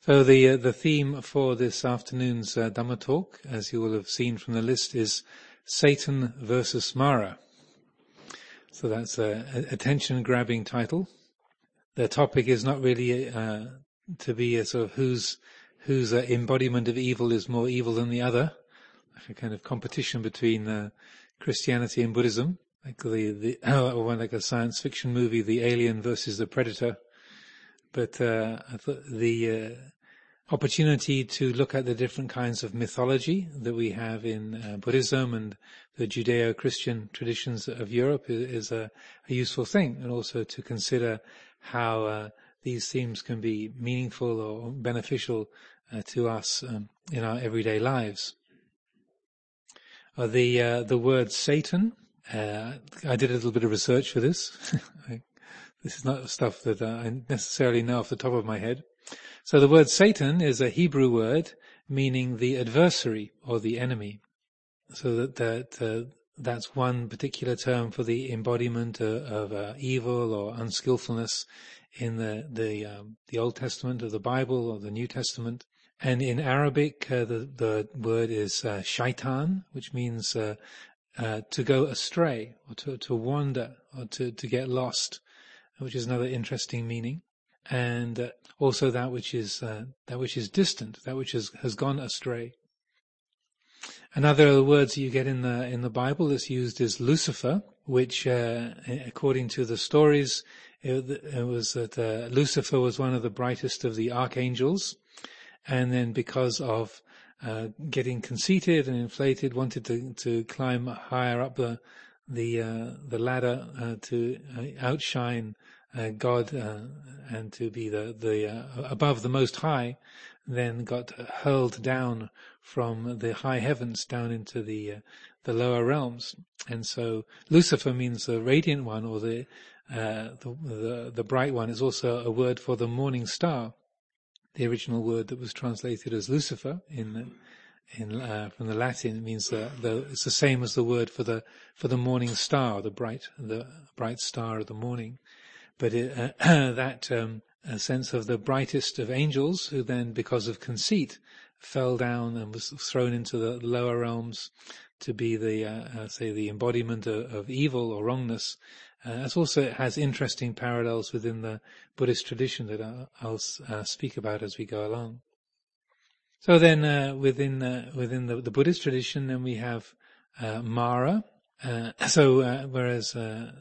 So the theme for this afternoon's Dhamma talk, as you will have seen from the list, is Satan versus Mara. So that's a attention-grabbing title. The topic is not really to be a sort of whose embodiment of evil is more evil than the other, like a kind of competition between Christianity and Buddhism, like like a science fiction movie, The Alien versus the Predator. But I thought the opportunity to look at the different kinds of mythology that we have in Buddhism and the Judeo-Christian traditions of Europe is a useful thing, and also to consider how these themes can be meaningful or beneficial to us in our everyday lives. The word Satan, I did a little bit of research for this. This is not stuff that I necessarily know off the top of my head. So the word Satan is a Hebrew word meaning the adversary or the enemy. So that's one particular term for the embodiment of evil or unskillfulness in the Old Testament of the Bible or the New Testament. And in Arabic, the word is shaitan, which means to go astray or to wander or to get lost, which is another interesting meaning. And also that which is distant, that which has gone astray. Another of the words that you get in the Bible that's used is Lucifer, which, according to the stories, it was that Lucifer was one of the brightest of the archangels, and then because of getting conceited and inflated, wanted to climb higher up the ladder to outshine God and to be the above the Most High, then got hurled down from the high heavens down into the lower realms. And so Lucifer means the radiant one, or the bright one. Is also a word for the morning star. The original word that was translated as Lucifer from the Latin, it means it's the same as the word for the morning star, the bright star of the morning. But that sense of the brightest of angels, who then, because of conceit, fell down and was thrown into the lower realms to be the embodiment of evil or wrongness. It also has interesting parallels within the Buddhist tradition that I'll speak about as we go along. So then, within the Buddhist tradition, then we have Mara. Whereas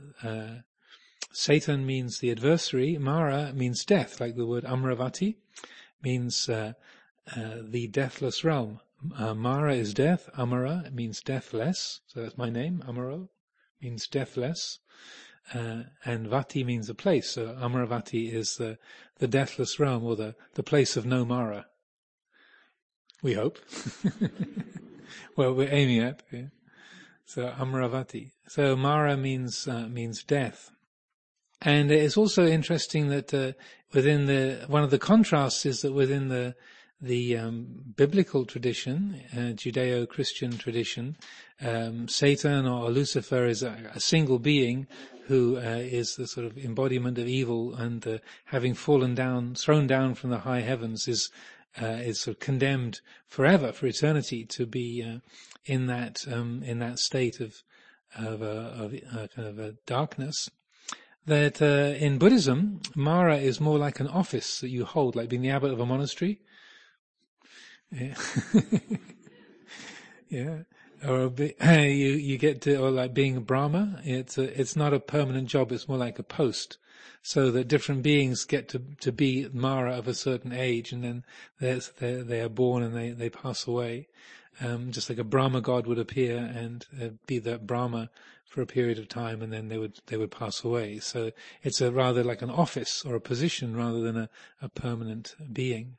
Satan means the adversary, Mara means death, like the word Amaravati means the deathless realm. Mara is death, Amara means deathless, so that's my name, Amaro, means deathless, and Vati means a place, so Amaravati is the deathless realm, or the place of no Mara. We hope. Well, we're aiming at, yeah. So Amaravati. So Mara means death. And it's also interesting that within one of the contrasts is that within the biblical tradition, Judeo-Christian tradition, Satan or Lucifer is a single being who is the sort of embodiment of evil, and having thrown down from the high heavens, is sort of condemned forever, for eternity, to be in that state of kind of a darkness. That in Buddhism, Mara is more like an office that you hold, like being the abbot of a monastery. Yeah. Yeah. Or you get to, or like being a Brahma. It's not a permanent job. It's more like a post. So that different beings get to be Mara of a certain age, and then they are born and they pass away. Just like a Brahma god would appear and be the Brahma for a period of time, and then they would pass away. So it's rather like an office or a position rather than a permanent being.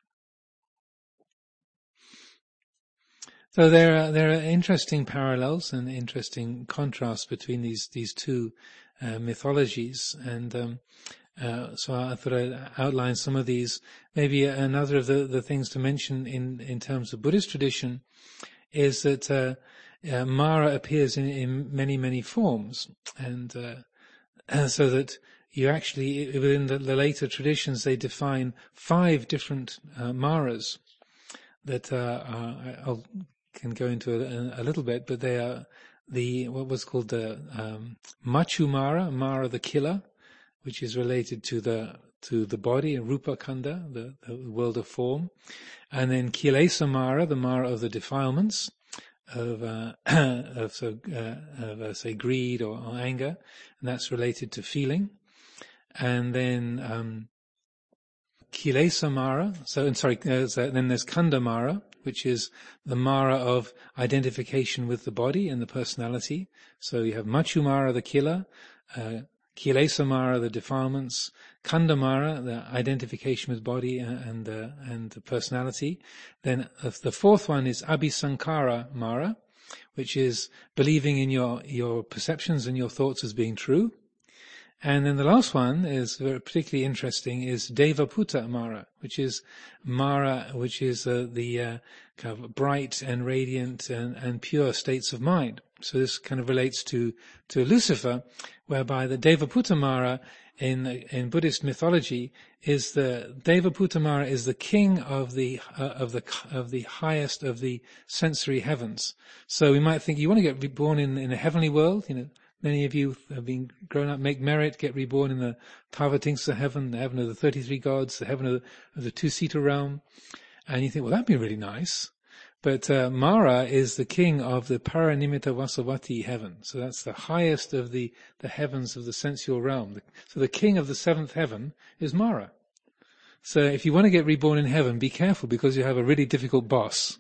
So there are interesting parallels and interesting contrasts between these two mythologies, and so I thought I'd outline some of these. Maybe another of the things to mention in terms of Buddhist tradition is that Mara appears in many, many forms, and so that you actually, within the later traditions, they define 5 different Maras that I can go into a little bit, but they are what was called the Machu Mara, Mara the killer, which is related to the body, Rupa Kanda, the world of form, and then Kilesa Mara, the Mara of the defilements of say greed or anger, and that's related to feeling, and then Kilesa Mara. Then there's Kanda Mara, which is the Mara of identification with the body and the personality. So you have Machu Mara, the killer, Kilesa Mara, the defilements, Kanda Mara, the identification with body and the personality. Then the 4th one is Abhisankara Mara, which is believing in your perceptions and your thoughts as being true. And then the last one is particularly interesting, is Devaputa Mara, which is the kind of bright and radiant and pure states of mind. So this kind of relates to Lucifer, whereby the Devaputa Mara in Buddhist mythology is Devaputa Mara is the king of the highest of the sensory heavens. So we might think you want to get reborn in a heavenly world, Many of you have been grown up, make merit, get reborn in the Tavatimsa heaven, the heaven of the 33 gods, the heaven of the two-seater realm. And you think, well, that'd be really nice. But Mara is the king of the Paranimitta Vasavati heaven. So that's the highest of the heavens of the sensual realm. So the king of the 7th heaven is Mara. So if you want to get reborn in heaven, be careful, because you have a really difficult boss.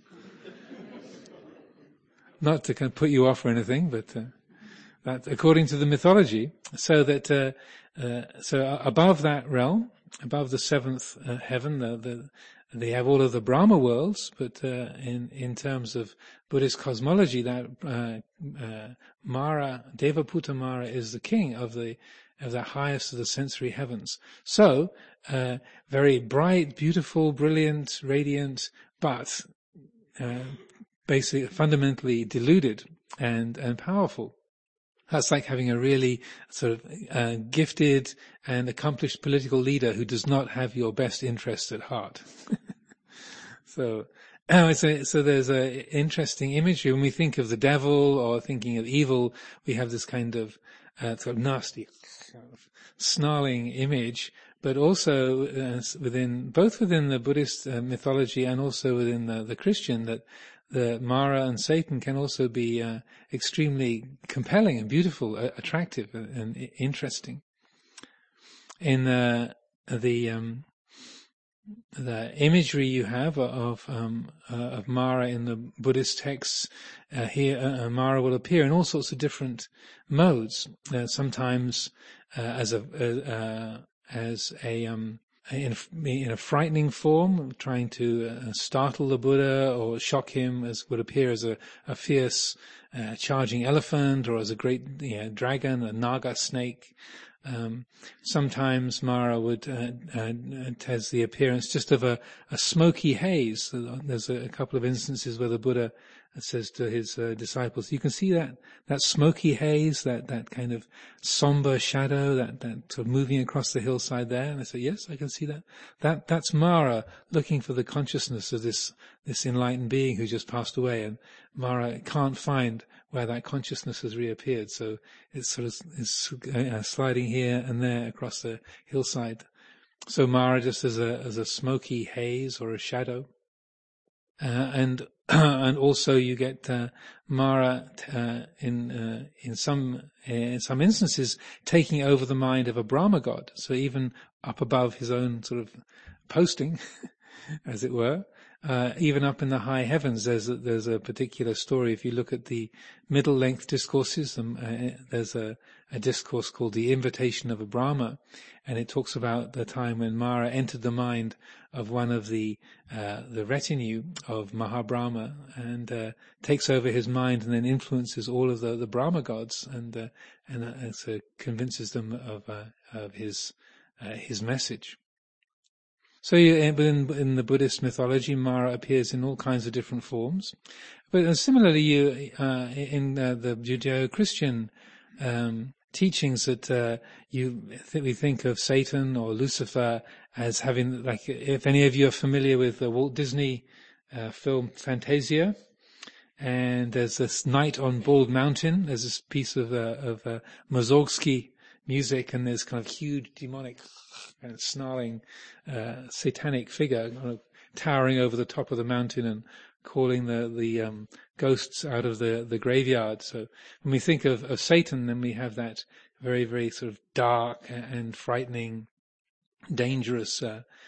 Not to kind of put you off or anything, but... that according to the mythology, so above that realm, above the 7th heaven, they have all of the Brahma worlds, but in terms of Buddhist cosmology, that Mara, Devaputa Mara, is the king of the highest of the sensory heavens. So very bright, beautiful, brilliant, radiant, but basically fundamentally deluded and powerful. That's like having a really sort of gifted and accomplished political leader who does not have your best interests at heart. So there's an interesting imagery. When we think of the devil or thinking of evil, we have this kind of sort of nasty, kind of snarling image, but also both within the Buddhist mythology and also within the Christian, that the Mara and Satan can also be extremely compelling and beautiful, attractive and interesting. In the imagery you have of Mara in the Buddhist texts, here Mara will appear in all sorts of different modes. Sometimes in a frightening form, trying to startle the Buddha or shock him, as would appear as a fierce charging elephant, or as a great dragon, a naga snake. Sometimes Mara has the appearance just of a smoky haze. There's a couple of instances where the Buddha says to his disciples, you can see that smoky haze, that kind of somber shadow, that sort of moving across the hillside there. And I say, yes, I can see that. That's Mara looking for the consciousness of this enlightened being who just passed away, and Mara can't find where that consciousness has reappeared. So it's sort of sliding here and there across the hillside. So Mara just as a smoky haze or a shadow. And also you get Mara in some instances taking over the mind of a Brahma god. So even up above his own sort of posting, as it were, even up in the high heavens, there's a particular story. If you look at the middle length discourses, there's a discourse called The Invitation of a Brahma, and it talks about the time when Mara entered the mind of one of the retinue of Mahabrahma and takes over his mind and then influences all of the Brahma gods and so convinces them of his message. So in the Buddhist mythology, Mara appears in all kinds of different forms. But similarly, in the Judeo-Christian teachings that we think of Satan or Lucifer as having, like, if any of you are familiar with the Walt Disney film Fantasia, and there's this Night on Bald Mountain, there's this piece of Mussorgsky music, and there's kind of huge demonic kind of snarling satanic figure kind of towering over the top of the mountain and calling the ghosts out of the graveyard. So when we think of Satan, then we have that very, very sort of dark and frightening, dangerous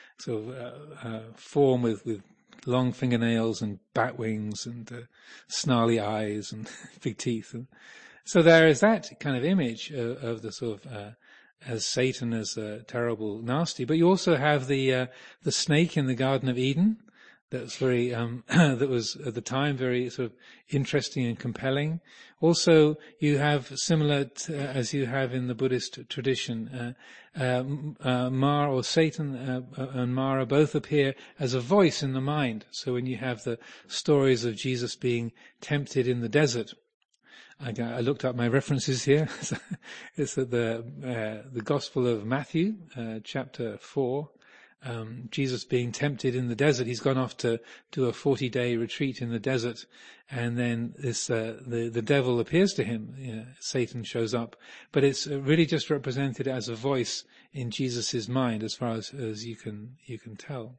form with long fingernails and bat wings and snarly eyes and big teeth. And so there is that kind of image of the sort of as Satan as terrible, nasty. But you also have the snake in the Garden of Eden. That's very that was at the time very sort of interesting and compelling. Also, you have similar as you have in the Buddhist tradition, Mara or Satan and Mara both appear as a voice in the mind. So when you have the stories of Jesus being tempted in the desert, I looked up my references here. It's at the Gospel of Matthew, chapter 4. Jesus being tempted in the desert. He's gone off to do a 40-day retreat in the desert, and then the devil appears to him. Satan shows up, but it's really just represented as a voice in Jesus's mind, as far as you can tell.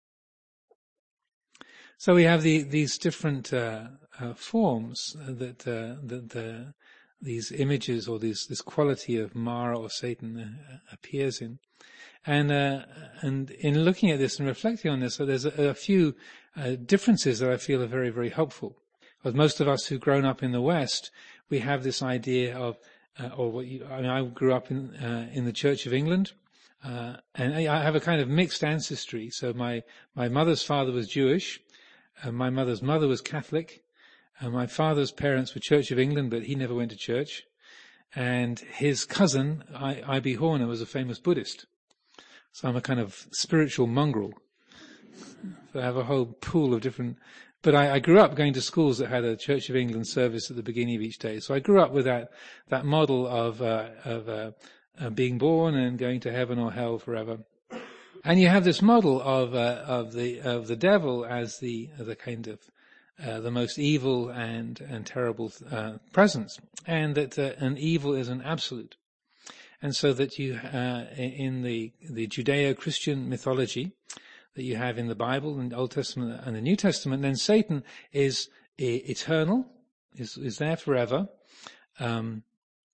So we have these different forms that these images or this quality of Mara or Satan appears in. And in looking at this and reflecting on this, so there's a few differences that I feel are very, very helpful. Because most of us who've grown up in the West, we have this idea of, I grew up in the Church of England, and I have a kind of mixed ancestry. So my mother's father was Jewish, my mother's mother was Catholic, and my father's parents were Church of England, but he never went to church. And his cousin, I.B. Horner, was a famous Buddhist. So I'm a kind of spiritual mongrel. So I have a whole pool of different, but I grew up going to schools that had a Church of England service at the beginning of each day. So I grew up with that model of being born and going to heaven or hell forever. And you have this model of the devil as the kind of the most evil and terrible presence, and that an evil is an absolute. And so that you, in the Judeo-Christian mythology that you have in the Bible and the Old Testament and the New Testament, then Satan is eternal, is there forever, and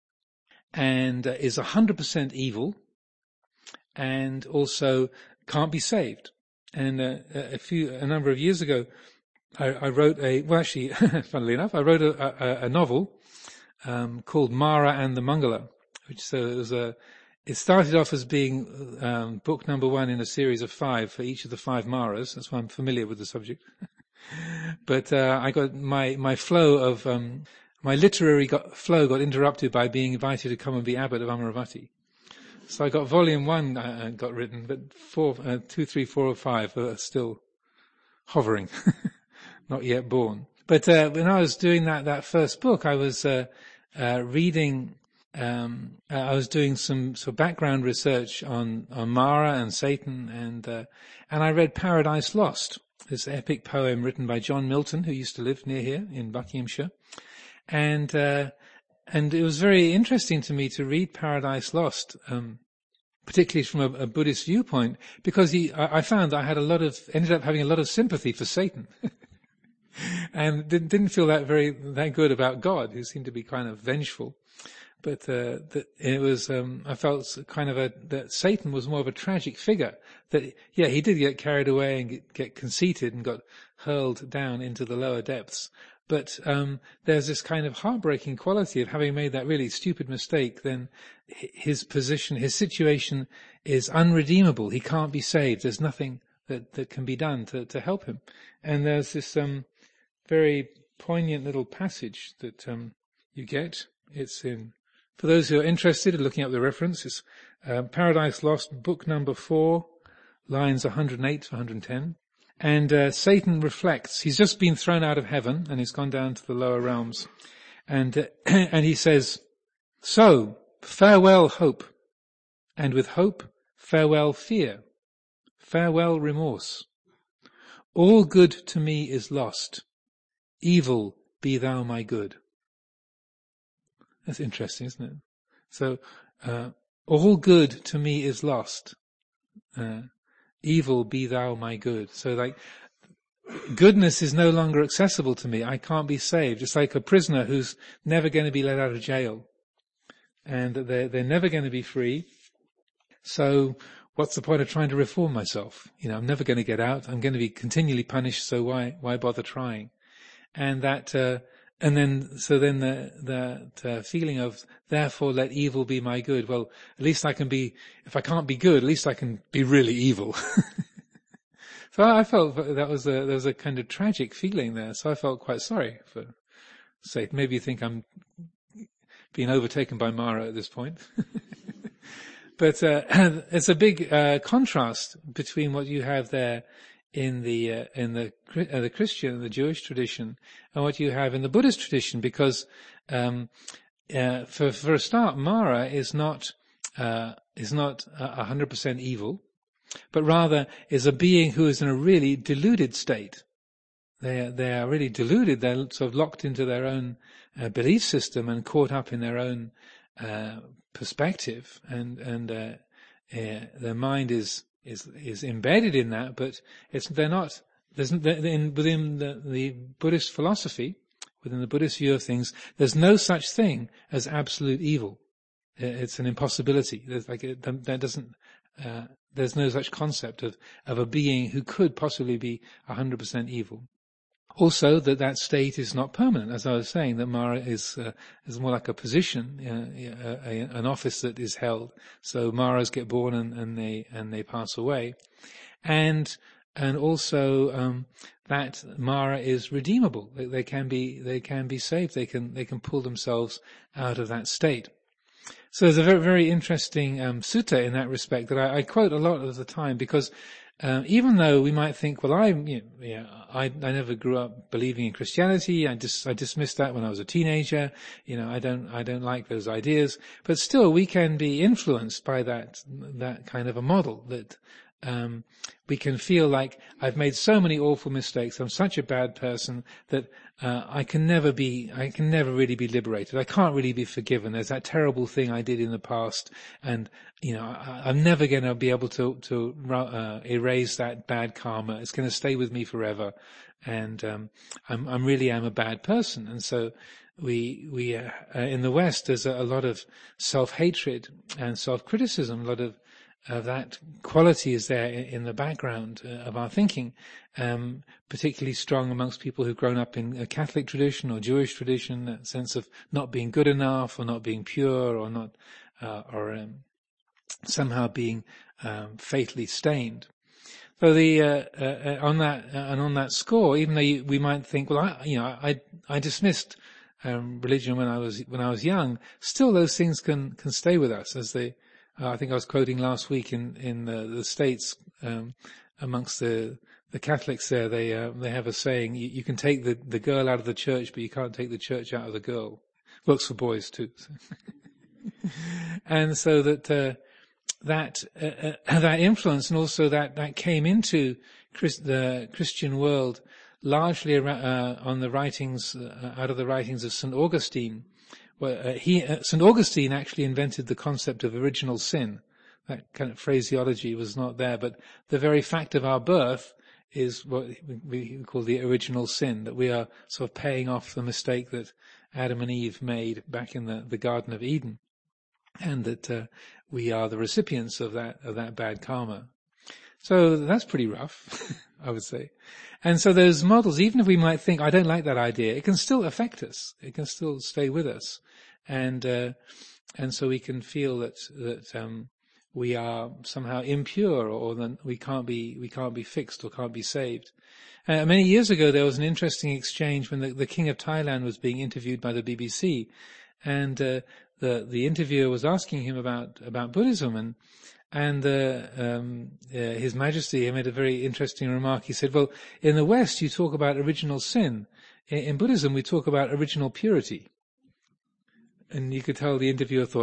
is 100% evil, and also can't be saved. And a number of years ago, I wrote funnily enough, I wrote a novel called Mara and the Mangala. It started off as being book number 1 in a series of 5 for each of the 5 Maras. That's why I'm familiar with the subject. But I got my flow of my literary flow got interrupted by being invited to come and be abbot of Amaravati. So I got volume 1 got written, but 2, 3, 4, or 5 are still hovering, not yet born. But when I was doing that first book, I was reading. I was doing some background research on Mara and Satan, and I read Paradise Lost, this epic poem written by John Milton, who used to live near here in Buckinghamshire, and it was very interesting to me to read Paradise Lost, particularly from a Buddhist viewpoint, because I found I had ended up having a lot of sympathy for Satan. And didn't feel that good about God, who seemed to be kind of vengeful. But it was I felt kind of that Satan was more of a tragic figure. That he did get carried away and get conceited and got hurled down into the lower depths. But there's this kind of heartbreaking quality of having made that really stupid mistake. Then his situation is unredeemable. He can't be saved. There's nothing that can be done to help him. And there's this very poignant little passage that you get. It's in. For those who are interested in looking up the reference, it's Paradise Lost, book number 4, lines 108 to 110. And Satan reflects. He's just been thrown out of heaven and he's gone down to the lower realms. And he says, "So, farewell hope, and with hope, farewell fear, farewell remorse. All good to me is lost, evil be thou my good. That's interesting, isn't it? So, all good to me is lost, evil be thou my good. So like, goodness is no longer accessible to me. I can't be saved. It's like a prisoner who's never going to be let out of jail. And they're never going to be free. So what's the point of trying to reform myself? I'm never going to get out. I'm going to be continually punished. So why bother trying? And that feeling of, therefore let evil be my good. Well, at least I can be, if I can't be good, at least I can be really evil. So I felt there was a kind of tragic feeling there. So I felt quite sorry for Satan. Maybe you think I'm being overtaken by Mara at this point. But it's a big contrast between what you have there in the Christian, the Jewish tradition, and what you have in the Buddhist tradition, because for a start, Mara is not 100% evil, but rather is a being who is in a really deluded state. They are really deluded. They're sort of locked into their own belief system and caught up in their own perspective, and their mind is embedded in that. But they're not. Within the Buddhist philosophy, within the Buddhist view of things, there's no such thing as absolute evil. It's an impossibility. There's no such concept of a being who could possibly be 100% evil. Also, that state is not permanent, as I was saying. That Mara is more like a position, an office that is held. So Maras get born and they pass away, and also that Mara is redeemable. They can be saved. They can pull themselves out of that state. So there's a very, very interesting sutta in that respect that I quote a lot of the time, because even though we might think, well, I never grew up believing in Christianity. I dismissed that when I was a teenager. I don't like those ideas. But still, we can be influenced by that kind of a model that we can feel like, I've made so many awful mistakes. I'm such a bad person that I can never really be liberated. I can't really be forgiven. There's that terrible thing I did in the past, and I'm never going to be able to erase that bad karma. It's going to stay with me forever, and I'm really a bad person. And so we in the West, there's a lot of self-hatred and self-criticism. A lot of that quality is there in the background of our thinking, particularly strong amongst people who've grown up in a Catholic tradition or Jewish tradition, that sense of not being good enough or not being pure or not, somehow being fatally stained. So on that score, even though we might think, well, I dismissed religion when I was young, still those things can stay with us. As I think I was quoting last week in the States, amongst the Catholics there, they have a saying: you can take the girl out of the church, but you can't take the church out of the girl. Works for boys too. And so that influence, and also that came into the Christian world largely on the writings, out of the writings of St. Augustine. Well, St. Augustine actually invented the concept of original sin. That kind of phraseology was not there, but the very fact of our birth is what we call the original sin, that we are sort of paying off the mistake that Adam and Eve made back in the Garden of Eden, and that we are the recipients of that bad karma. So that's pretty rough, I would say. And so those models, even if we might think, I don't like that idea, it can still affect us. It can still stay with us. And so we can feel that we are somehow impure, or that we can't be fixed or can't be saved. Many years ago, there was an interesting exchange when the King of Thailand was being interviewed by the BBC, and the interviewer was asking him about Buddhism, and His Majesty made a very interesting remark. He said, well, in the West you talk about original sin. In Buddhism we talk about original purity. And you could tell the interviewer thought,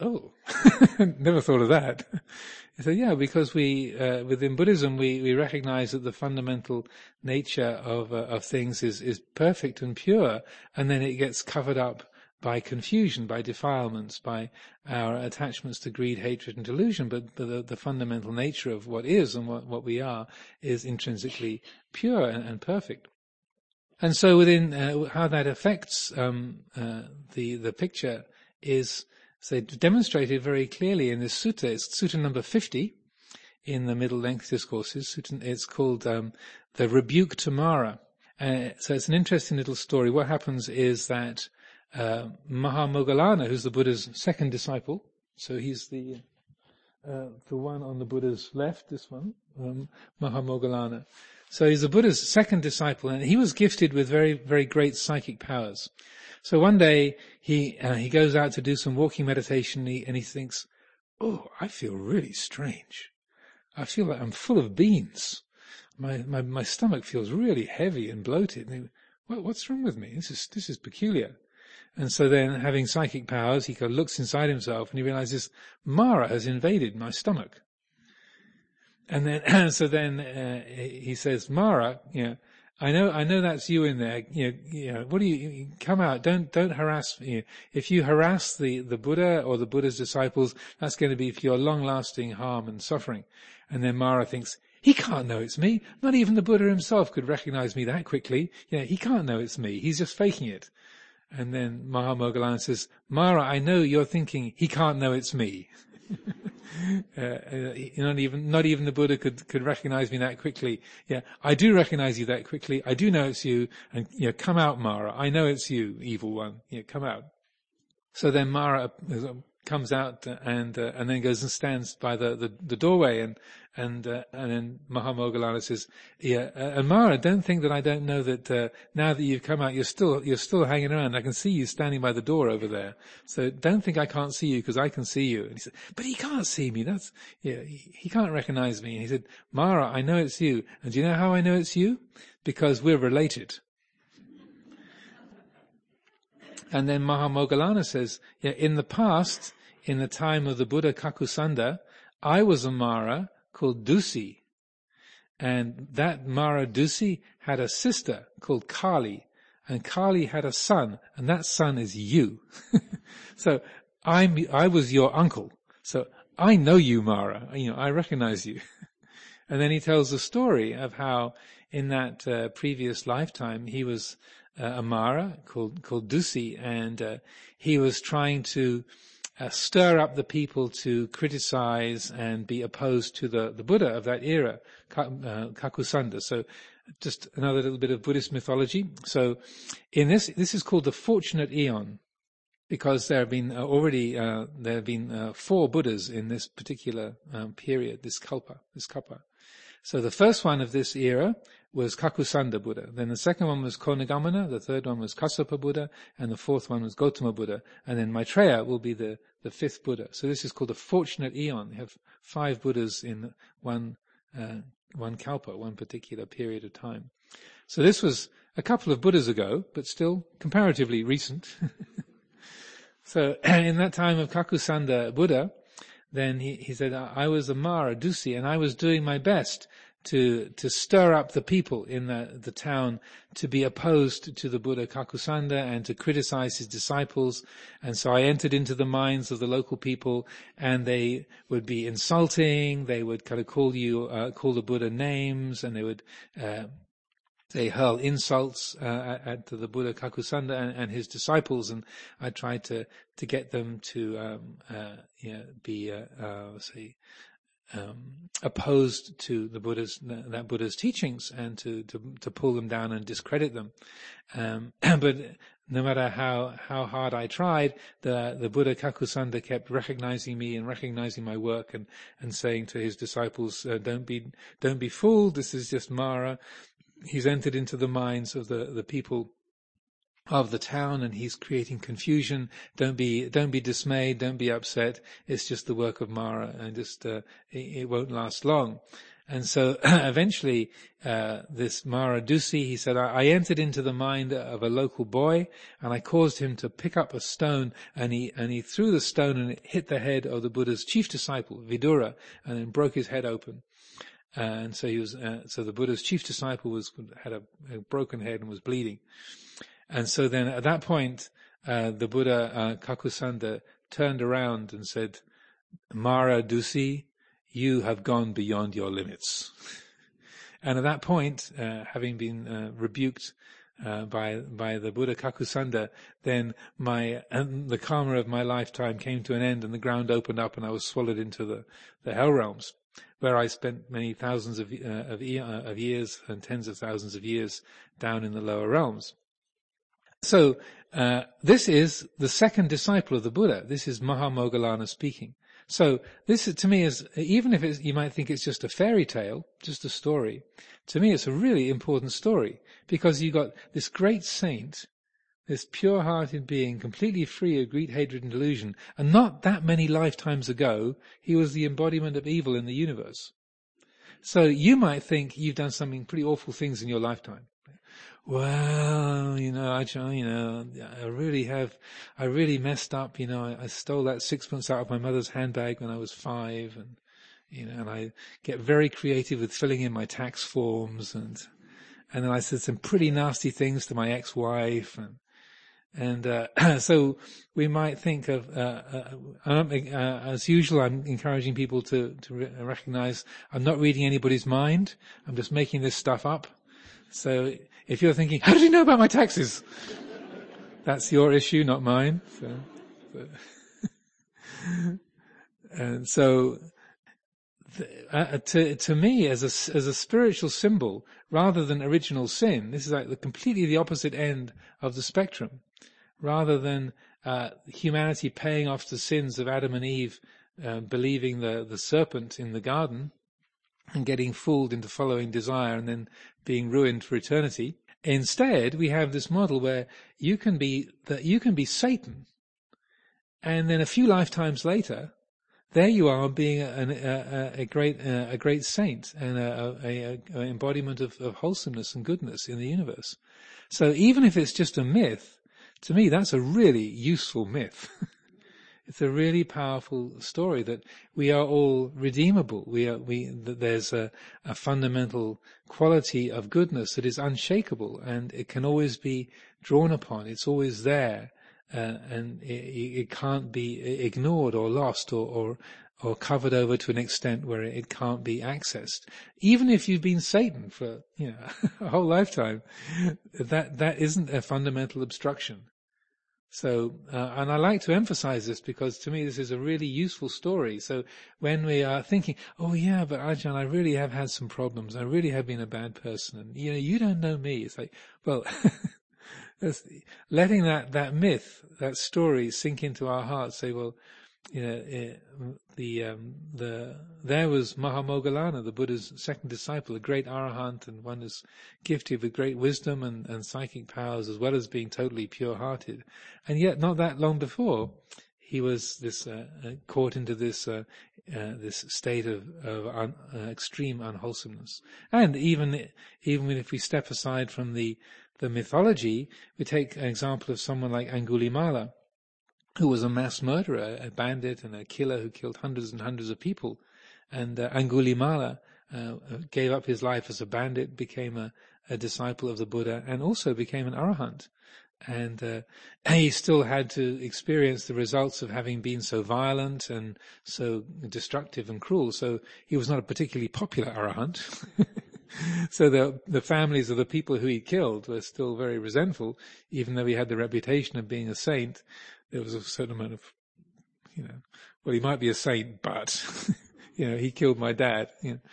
oh, never thought of that. He said, yeah, because within Buddhism, we recognize that the fundamental nature of things is perfect and pure, and then it gets covered up by confusion, by defilements, by our attachments to greed, hatred, and delusion. But the fundamental nature of what is and what we are is intrinsically pure and perfect. And so within how that affects the picture is demonstrated very clearly in this sutta. It's sutta number 50 in the Middle Length Discourses. It's called the Rebuke to Mara. So it's an interesting little story. What happens is that Mahamoggallana, who's the Buddha's second disciple, so he's the one on the Buddha's left, this one, Mahamoggallana. So he's the Buddha's second disciple, and he was gifted with very, very great psychic powers. So one day he goes out to do some walking meditation, and he thinks, "Oh, I feel really strange. I feel like I'm full of beans. My stomach feels really heavy and bloated. And what's wrong with me? This is peculiar." And so then, having psychic powers, he kind of looks inside himself and he realizes Mara has invaded my stomach. And then, he says, "Mara, I know that's you in there. What do you come out? Don't harass. If you harass the Buddha or the Buddha's disciples, that's going to be for your long-lasting harm and suffering." And then Mara thinks, "He can't know it's me. Not even the Buddha himself could recognize me that quickly. He can't know it's me. He's just faking it." And then Mahamoggallana says, "Mara, I know you're thinking, he can't know it's me." Not even the Buddha could recognize me that quickly. Yeah, I do recognize you that quickly. I do know it's you. And come out, Mara. I know it's you, evil one. Come out. So then Mara comes out and then goes and stands by the doorway, and then Mahamoggallana says, and Mara, don't think that I don't know that now that you've come out, you're still hanging around. I can see you standing by the door over there. So don't think I can't see you, because I can see you. And he said, "But he can't see me. He can't recognize me." And he said, "Mara, I know it's you. And do you know how I know it's you? Because we're related." And then Mahamoggallana says, in the past, in the time of the Buddha Kakusanda, I was a Mara called Dusi. And that Mara Dusi had a sister called Kali. And Kali had a son, and that son is you. So I was your uncle. So I know you, Mara. I recognize you. And then he tells the story of how in that previous lifetime he was a Mara called Dusi, and he was trying to stir up the people to criticize and be opposed to the Buddha of that era, Kakusanda. So just another little bit of Buddhist mythology. So in this is called the Fortunate Eon, because there have been 4 Buddhas in this particular period, this kalpa. So the first one of this era was Kakusanda Buddha. Then the second one was Konagamana, the third one was Kassapa Buddha, and the fourth one was Gautama Buddha. And then Maitreya will be the 5th Buddha. So this is called the Fortunate Eon. You have 5 Buddhas in one kalpa, one particular period of time. So this was a couple of Buddhas ago, but still comparatively recent. So in that time of Kakusanda Buddha, then he said, I was a Mara Dusi, and I was doing my best to stir up the people in the town to be opposed to the Buddha Kakusanda and to criticize his disciples. And so I entered into the minds of the local people, and they would be insulting. They would kind of call the Buddha names, and they would they hurl insults at the Buddha Kakusanda and his disciples, and I tried to get them to be opposed to the Buddha's teachings, and to pull them down and discredit them. But no matter how hard I tried, the Buddha Kakusanda kept recognizing me and recognizing my work, and saying to his disciples, don't be fooled. This is just Mara. He's entered into the minds of the people of the town, and he's creating confusion. Don't be dismayed. Don't be upset. It's just the work of Mara, and just it won't last long. And so eventually, this Mara Dusi, he said, I entered into the mind of a local boy and I caused him to pick up a stone, and he threw the stone and it hit the head of the Buddha's chief disciple, Vidura, and then broke his head open. And so so the Buddha's chief disciple had a broken head and was bleeding. And so then at that point, the Buddha, Kakusanda, turned around and said, Mara Dusi, you have gone beyond your limits. And at that point, having been rebuked by the Buddha Kakusanda, then the karma of my lifetime came to an end, and the ground opened up, and I was swallowed into the hell realms, where I spent many thousands of years and tens of thousands of years down in the lower realms. So this is the second disciple of the Buddha. This is Mahamoggallana speaking. So this, to me, is, even if you might think it's just a fairy tale, just a story, to me it's a really important story, because you got this great saint, this pure-hearted being, completely free of greed, hatred, and delusion, and not that many lifetimes ago, he was the embodiment of evil in the universe. So you might think you've done something pretty awful things in your lifetime. Well, I really messed up, I stole that sixpence out of my mother's handbag when I was 5, and I get very creative with filling in my tax forms, and then I said some pretty nasty things to my ex-wife, and so we might think of, as usual, I'm encouraging people to recognize I'm not reading anybody's mind, I'm just making this stuff up. So if you're thinking, how did you know about my taxes? That's your issue, not mine. And so, to me, as a spiritual symbol, rather than original sin, this is like completely the opposite end of the spectrum. Rather than humanity paying off the sins of Adam and Eve, believing the serpent in the garden, and getting fooled into following desire and then being ruined for eternity. Instead, we have this model where you can be Satan, and then a few lifetimes later, there you are being a great saint and a embodiment of wholesomeness and goodness in the universe. So even if it's just a myth, to me that's a really useful myth. It's a really powerful story that we are all redeemable. That there's a fundamental quality of goodness that is unshakable, and it can always be drawn upon. It's always there, and it can't be ignored or lost or covered over to an extent where it can't be accessed. Even if you've been Satan for a whole lifetime, that isn't a fundamental obstruction. So, and I like to emphasize this because to me this is a really useful story. So when we are thinking, oh yeah, but Ajahn, I really have had some problems. I really have been a bad person. And, you don't know me. It's like, well, letting that myth, that story sink into our hearts, say, well, there was Mahamoggallana, the Buddha's second disciple, a great arahant and one who's gifted with great wisdom and psychic powers, as well as being totally pure-hearted. And yet, not that long before, he was caught into this state of extreme unwholesomeness. And even if we step aside from the mythology, we take an example of someone like Angulimala, who was a mass murderer, a bandit and a killer who killed hundreds and hundreds of people. And Angulimala gave up his life as a bandit, became a disciple of the Buddha, and also became an arahant. And he still had to experience the results of having been so violent and so destructive and cruel. So he was not a particularly popular arahant. So the families of the people who he killed were still very resentful, even though he had the reputation of being a saint. There was a certain amount of, well, he might be a saint, but, he killed my dad.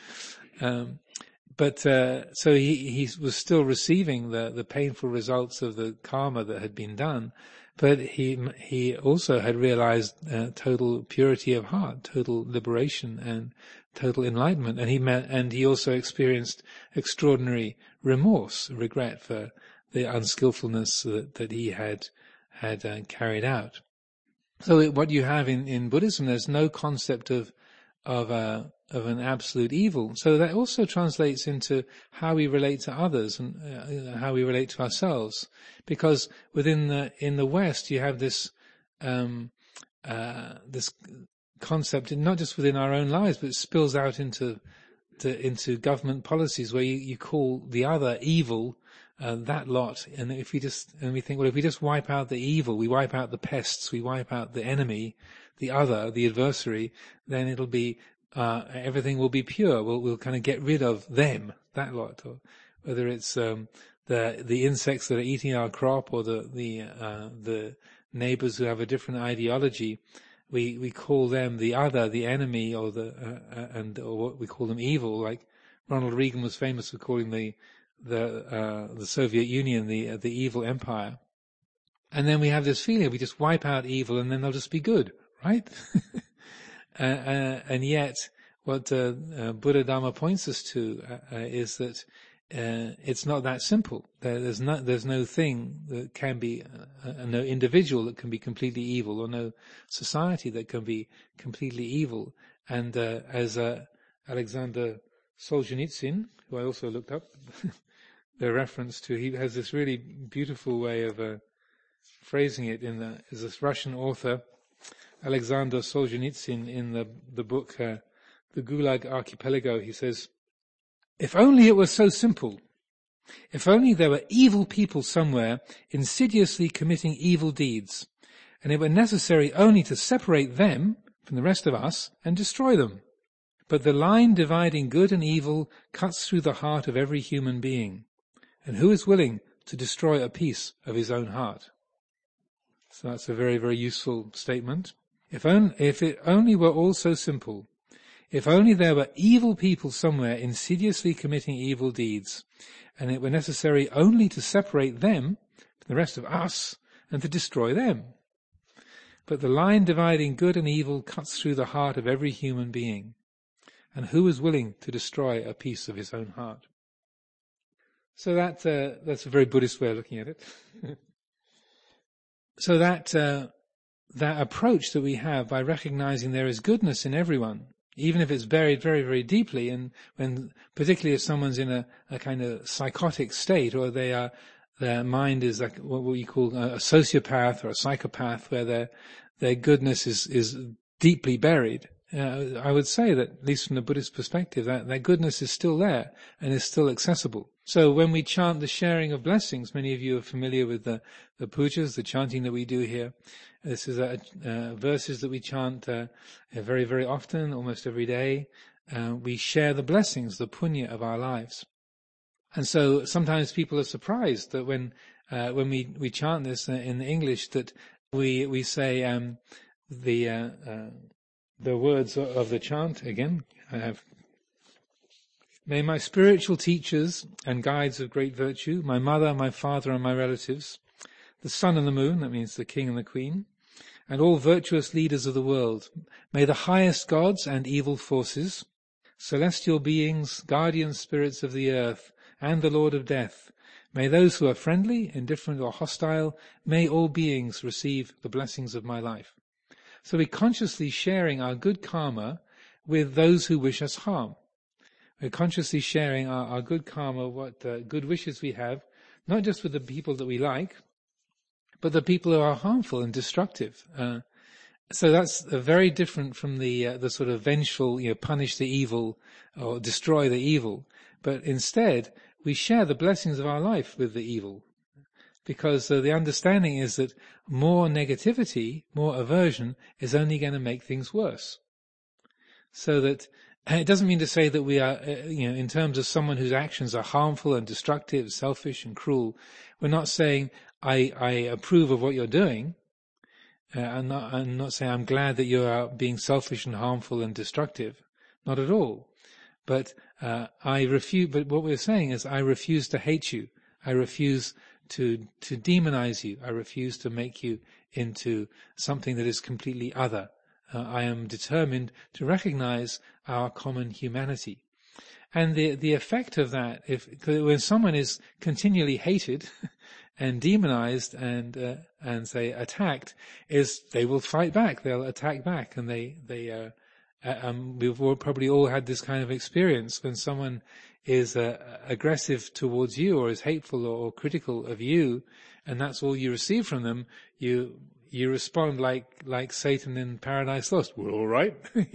But so he was still receiving the painful results of the karma that had been done, but he also had realized total purity of heart, total liberation and total enlightenment, and he also experienced extraordinary remorse, regret for the unskillfulness that he had carried out. So what you have in Buddhism, there's no concept of an absolute evil. So that also translates into how we relate to others and how we relate to ourselves. Because in the West, you have this this concept, not just within our own lives, but it spills out into government policies where you call the other evil, that lot. And we think, well, if we just wipe out the evil, we wipe out the pests, we wipe out the enemy, the other, the adversary, then it'll be, everything will be pure. We'll kind of get rid of them, that lot. Or whether it's, the insects that are eating our crop, or the neighbors who have a different ideology, we call them the other, the enemy, or or what we call them evil. Like Ronald Reagan was famous for calling the Soviet Union the evil empire. And then we have this feeling we just wipe out evil and then they'll just be good, right? And yet, what Buddha Dhamma points us to is that it's not that simple. There's no thing that can be, no individual that can be completely evil, or no society that can be completely evil. And as Alexander Solzhenitsyn, who I also looked up the reference to, he has this really beautiful way of phrasing it. Is this Russian author Alexander Solzhenitsyn, in the book The Gulag Archipelago, he says, "If only it were so simple. If only there were evil people somewhere insidiously committing evil deeds, and it were necessary only to separate them from the rest of us and destroy them. But the line dividing good and evil cuts through the heart of every human being, and who is willing to destroy a piece of his own heart?" So that's a very, very useful statement. If it only were all so simple. If only there were evil people somewhere insidiously committing evil deeds, and it were necessary only to separate them from the rest of us and to destroy them. But the line dividing good and evil cuts through the heart of every human being, and who is willing to destroy a piece of his own heart? So that's a very Buddhist way of looking at it. So that approach that we have, by recognizing there is goodness in everyone, even if it's buried very, very deeply, and particularly if someone's in a kind of psychotic state, or their mind is like what we call a sociopath or a psychopath, where their goodness is deeply buried. I would say that, at least from the Buddhist perspective, that goodness is still there and is still accessible. So when we chant the sharing of blessings, many of you are familiar with the pujas, the chanting that we do here. This is verses that we chant very, very often, almost every day. We share the blessings, the punya of our lives. And so sometimes people are surprised that when we chant this in English, that we say the words of the chant again. May my spiritual teachers and guides of great virtue, my mother, my father, and my relatives, the sun and the moon, that means the king and the queen, and all virtuous leaders of the world, may the highest gods and evil forces, celestial beings, guardian spirits of the earth, and the Lord of Death, may those who are friendly, indifferent, or hostile, may all beings receive the blessings of my life. So we're consciously sharing our good karma with those who wish us harm. We're consciously sharing our good karma, what good wishes we have, not just with the people that we like, but the people who are harmful and destructive. So that's very different from the sort of vengeful, punish the evil or destroy the evil. But instead, we share the blessings of our life with the evil. Because the understanding is that more negativity, more aversion, is only going to make things worse. So that it doesn't mean to say that we are, in terms of someone whose actions are harmful and destructive, selfish and cruel, we're not saying, I approve of what you're doing. I'm not saying I'm glad that you are being selfish and harmful and destructive. Not at all. But I refuse. But what we're saying is, I refuse to hate you. I refuse to demonize you. I refuse to make you into something that is completely other. I am determined to recognize our common humanity. And the effect of that, when someone is continually hated and demonized and say attacked, is they will fight back. They'll attack back, and they we've probably all had this kind of experience when someone is aggressive towards you or is hateful or critical of you, and that's all you receive from them. You respond like Satan in Paradise Lost. We're all right.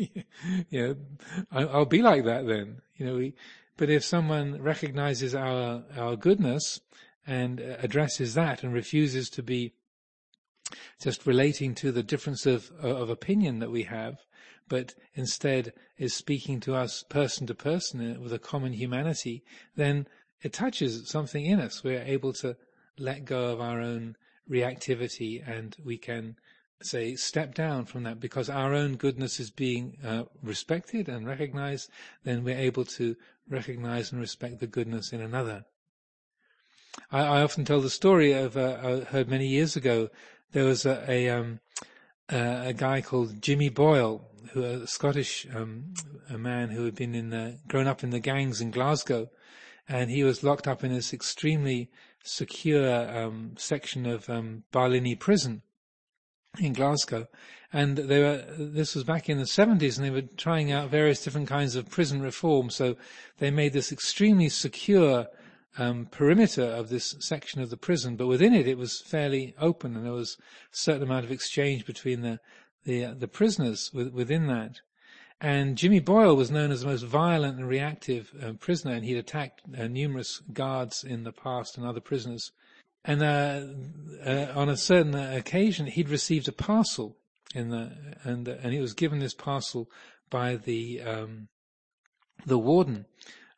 I'll be like that then. But if someone recognizes our goodness and addresses that and refuses to be just relating to the difference of opinion that we have, but instead is speaking to us person to person with a common humanity, then it touches something in us. We're able to let go of our own reactivity, and we can say step down from that because our own goodness is being respected and recognized. Then we're able to recognize and respect the goodness in another. I often tell the story of I heard many years ago. There was a guy called Jimmy Boyle, a Scottish a man who had been grown up in the gangs in Glasgow, and he was locked up in this extremely secure section of Barlinnie prison in Glasgow. And this was back in the 70s, and they were trying out various different kinds of prison reform. So they made this extremely secure perimeter of this section of the prison, but within it was fairly open, and there was a certain amount of exchange between the prisoners within that. And Jimmy Boyle was known as the most violent and reactive prisoner, and he'd attacked numerous guards in the past and other prisoners. And on a certain occasion, he'd received a parcel and he was given this parcel by the warden,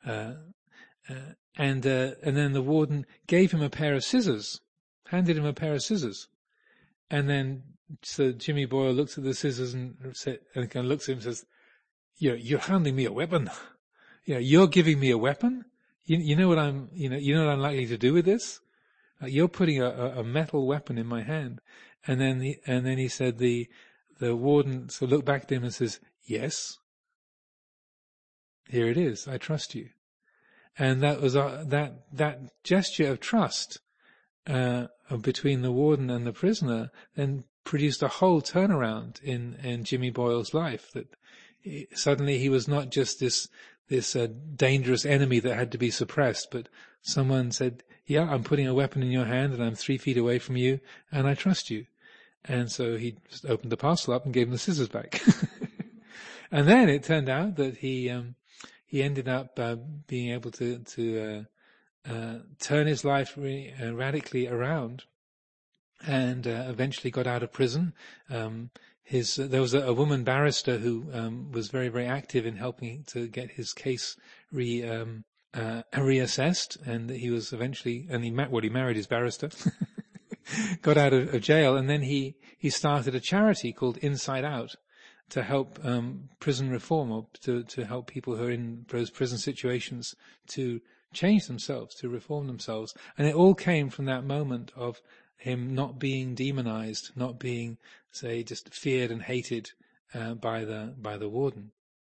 and then the warden gave him a pair of scissors, handed him a pair of scissors, and then so Jimmy Boyle looks at the scissors and kind of looks at him and says, "You're handing me a weapon. You're giving me a weapon. You know what I'm likely to do with this. You're putting a metal weapon in my hand." And then he said the warden so looked back to him and says, "Yes, here it is. I trust you." And that was that gesture of trust between the warden and the prisoner then produced a whole turnaround in Jimmy Boyle's life. That suddenly he was not just this dangerous enemy that had to be suppressed, but someone said, "Yeah, I'm putting a weapon in your hand, and I'm 3 feet away from you, and I trust you." And so he just opened the parcel up and gave him the scissors back. And then it turned out that he ended up being able to turn his life radically around, and eventually got out of prison. There was a woman barrister who was very, very active in helping to get his case reassessed, and he was eventually, and he married his barrister, got out of jail, and then he started a charity called Inside Out to help prison reform, or to help people who are in those prison situations to change themselves, to reform themselves. And it all came from that moment of him not being demonized, not being, say, just feared and hated by the warden.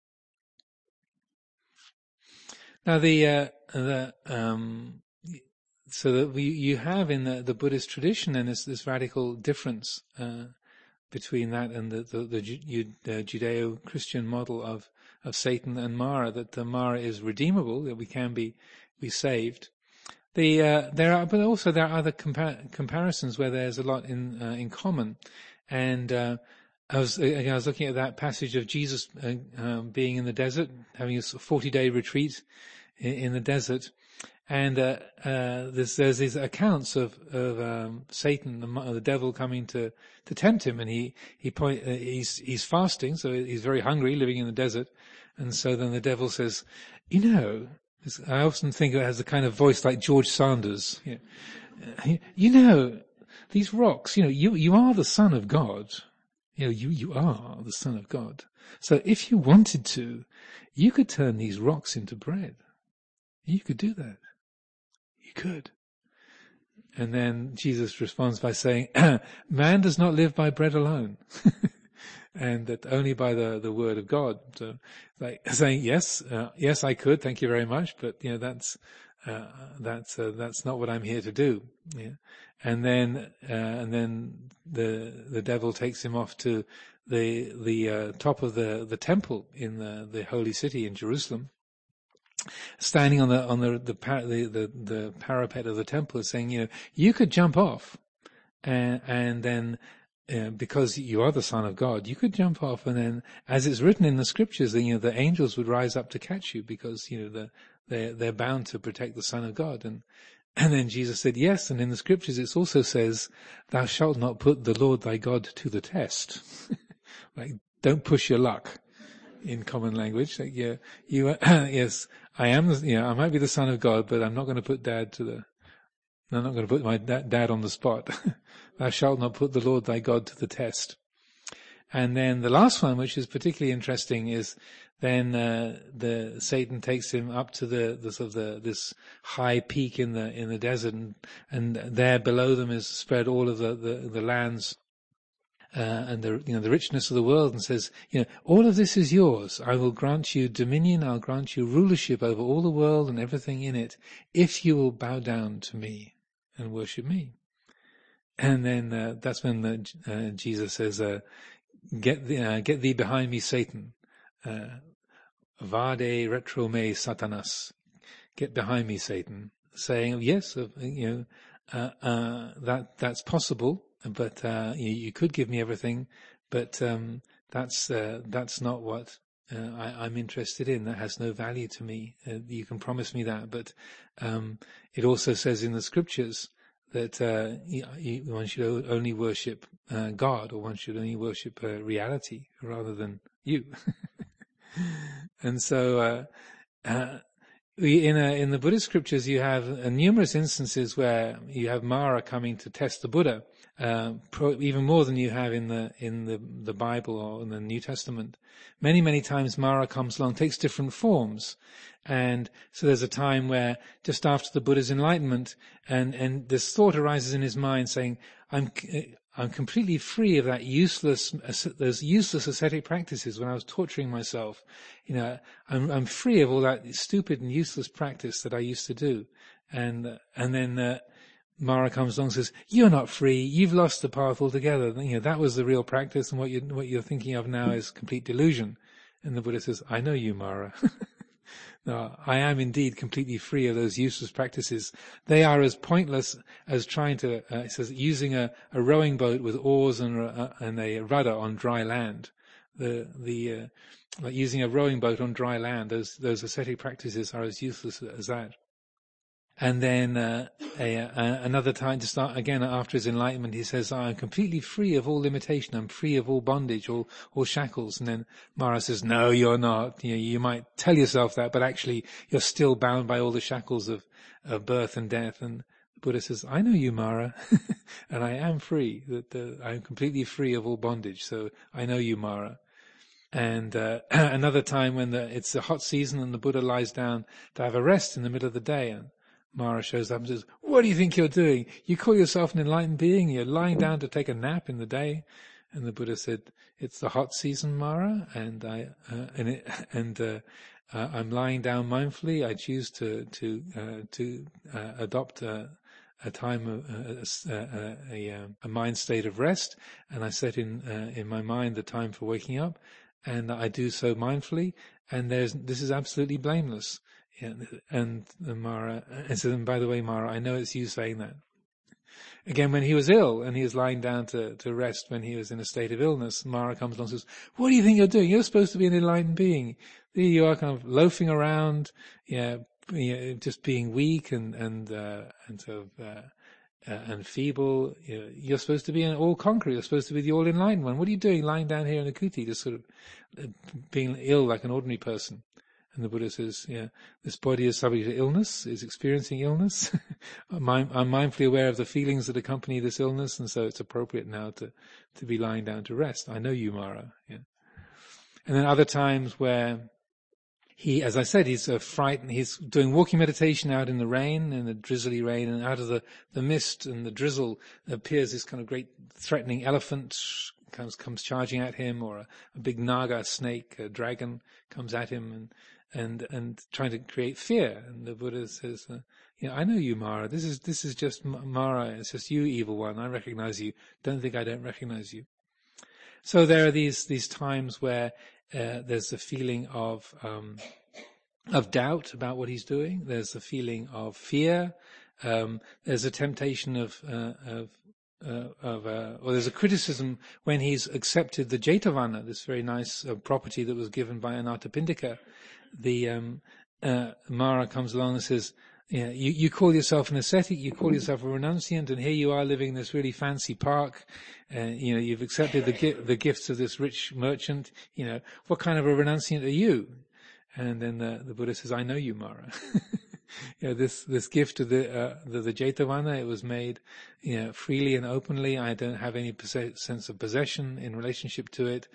Now so that you have in the Buddhist tradition, and this radical difference between that and the Judeo-Christian model of Satan and Mara, that the Mara is redeemable, that we can be saved. There are other comparisons where there's a lot in common, and I was looking at that passage of Jesus being in the desert, having a 40-day retreat in the desert, and there's these accounts of Satan, the devil, coming to tempt him, and he's fasting, so he's very hungry, living in the desert, and so then the devil says, I often think it has a kind of voice like George Sanders. These rocks, you are the Son of God. You are the Son of God. So if you wanted to, you could turn these rocks into bread. You could do that. You could. And then Jesus responds by saying, man does not live by bread alone. And that only by the word of God. So, like saying, yes, I could, thank you very much, but that's not what I'm here to do. Yeah. And then the devil takes him off to top of the temple in the holy city in Jerusalem, standing on the parapet of the temple, is saying, you could jump off, and then because you are the Son of God, you could jump off, and then, as it's written in the scriptures, the angels would rise up to catch you because they're bound to protect the Son of God. And then Jesus said, yes, and in the scriptures it also says, thou shalt not put the Lord thy God to the test. Like, don't push your luck, in common language. Like, yes, I am, I might be the Son of God, but I'm not going to put I'm not going to put my dad on the spot. Thou shalt not put the Lord thy God to the test. And then the last one, which is particularly interesting, is then Satan takes him up to this high peak in the desert, and there below them is spread all of the lands and the richness of the world, and says, all of this is yours. I will grant you dominion. I'll grant you rulership over all the world and everything in it, if you will bow down to me and worship me. And then that's when Jesus says, get thee behind me, Satan. Vade retro me, Satanas. Get behind me, Satan. Saying, yes, that's possible, but you could give me everything, but that's not what I'm interested in. That has no value to me. You can promise me that, but it also says in the scriptures that one should only worship God, or one should only worship reality rather than you. And so in the Buddhist scriptures, you have numerous instances where you have Mara coming to test the Buddha, even more than you have in the Bible or in the New Testament. Many, many times Mara comes along, takes different forms. And so there's a time where, just after the Buddha's enlightenment, and this thought arises in his mind saying, I'm completely free of those useless ascetic practices when I was torturing myself. I'm free of all that stupid and useless practice that I used to do. And then Mara comes along and says, you're not free. You've lost the path altogether. That was the real practice, and what you're thinking of now is complete delusion. And the Buddha says, I know you, Mara. No, I am indeed completely free of those useless practices. They are as pointless as trying to, it says, using a rowing boat with oars and a rudder on dry land. Like using a rowing boat on dry land, those ascetic practices are as useless as that. And then another time, just again after his enlightenment, he says, I'm completely free of all limitation. I'm free of all bondage, all shackles. And then Mara says, no, you're not. You might tell yourself that, but actually you're still bound by all the shackles of birth and death. And the Buddha says, I know you, Mara, and I am free. I'm completely free of all bondage. So I know you, Mara. And another time when it's a hot season and the Buddha lies down to have a rest in the middle of the day, and Mara shows up and says, what do you think you're doing? You call yourself an enlightened being, you're lying down to take a nap in the day. And the Buddha said, it's the hot season, Mara, and I'm lying down mindfully. I choose to adopt a time a mind state of rest, and I set in my mind the time for waking up, and I do so mindfully, and this is absolutely blameless. Yeah, and Mara, and so then, by the way, Mara, I know it's you saying that. Again, when he was ill and he was lying down to rest when he was in a state of illness, Mara comes along and says, what do you think you're doing? You're supposed to be an enlightened being. There you are, kind of loafing around, just being weak and sort of, and feeble. You're supposed to be an all-conqueror. You're supposed to be the all-enlightened one. What are you doing lying down here in a kuti, just sort of being ill like an ordinary person? And the Buddha says, this body is subject to illness, is experiencing illness. I'm mindfully aware of the feelings that accompany this illness, and so it's appropriate now to be lying down to rest. I know you, Mara. Yeah. And then other times where he, as I said, he's frightened. He's doing walking meditation out in the rain, in the drizzly rain, and out of the mist and the drizzle appears this kind of great threatening elephant comes charging at him, or a big naga, snake, a dragon comes at him and trying to create fear. And the Buddha says, I know you, Mara. This is just Mara. It's just you, evil one. I recognize you. Don't think I don't recognize you. So there are these times where there's a feeling of doubt about what he's doing. There's a feeling of fear. There's a temptation or there's a criticism when he's accepted the Jetavana, this very nice property that was given by Anathapindika. The Mara comes along and says, you call yourself an ascetic, you call yourself a renunciant, and here you are living in this really fancy park. You've accepted the gifts of this rich merchant. What kind of a renunciant are you? And then the Buddha says, I know you, Mara. This gift of the Jetavana, it was made, freely and openly. I don't have any sense of possession in relationship to it.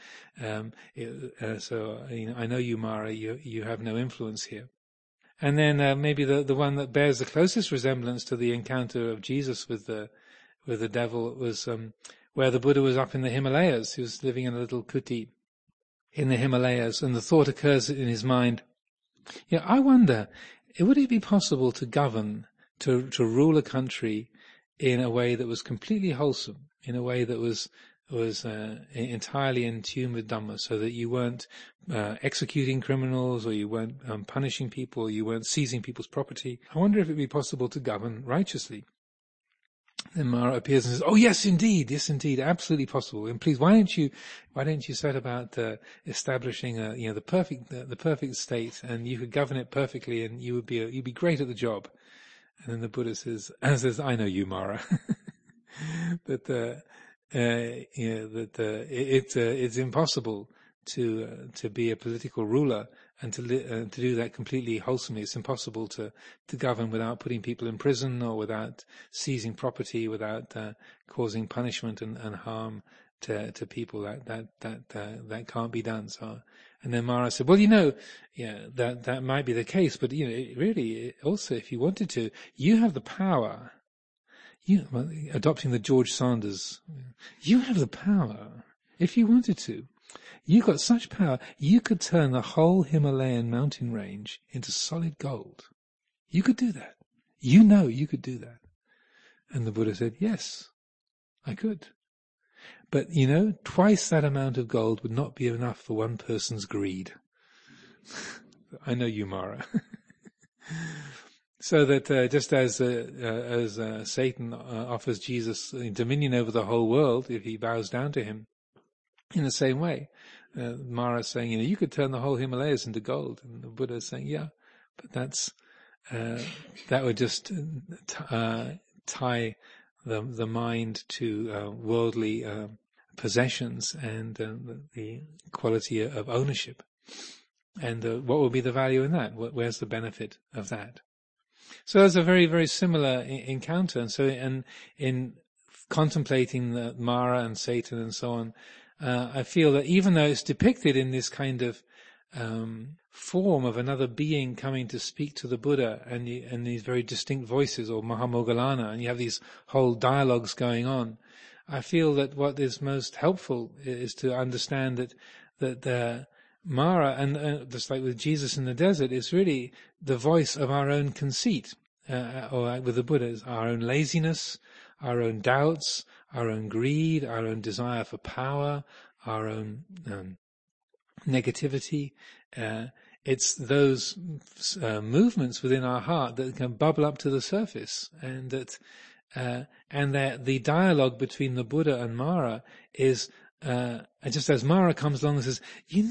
So I know you, Mara. You have no influence here. And then maybe the one that bears the closest resemblance to the encounter of Jesus with the devil was where the Buddha was up in the Himalayas. He was living in a little kuti in the Himalayas, and the thought occurs in his mind, I wonder, would it be possible to govern, to rule a country in a way that was completely wholesome, in a way that was entirely in tune with Dhamma, so that you weren't executing criminals, or you weren't punishing people, or you weren't seizing people's property? I wonder if it would be possible to govern righteously. Then Mara appears and says, "Oh yes, indeed, absolutely possible. And please, why don't you set about establishing the perfect state, and you could govern it perfectly, and you'd be great at the job." And then the Buddha says, "I know you, Mara." It's impossible to be a political ruler and to do that completely wholesomely. It's impossible to govern without putting people in prison, or without seizing property, without causing punishment and harm to people. That can't be done. So, and then Mara said, "Well, that might be the case, but really, also, if you wanted to, you have the power." Adopting the George Sanders, you have the power, if you wanted to. You've got such power, you could turn the whole Himalayan mountain range into solid gold. You could do that. You could do that. And the Buddha said, yes, I could. But, twice that amount of gold would not be enough for one person's greed. I know you, Mara. So that just as Satan offers Jesus dominion over the whole world if he bows down to him, in the same way, Mara is saying, you could turn the whole Himalayas into gold, and the Buddha is saying, yeah, but that would just tie the mind to worldly possessions and the quality of ownership. And what would be the value in that? Where's the benefit of that? So there's a very, very similar encounter. And so in contemplating the Mara and Satan and so on, I feel that even though it's depicted in this kind of form of another being coming to speak to the Buddha, and these very distinct voices, or Mahamoggallana, and you have these whole dialogues going on, I feel that what is most helpful is to understand that Mara, and just like with Jesus in the desert, is really the voice of our own conceit, or with the Buddha, our own laziness, our own doubts, our own greed, our own desire for power, our own negativity. It's those movements within our heart that can bubble up to the surface, and that the dialogue between the Buddha and Mara is just as Mara comes along and says,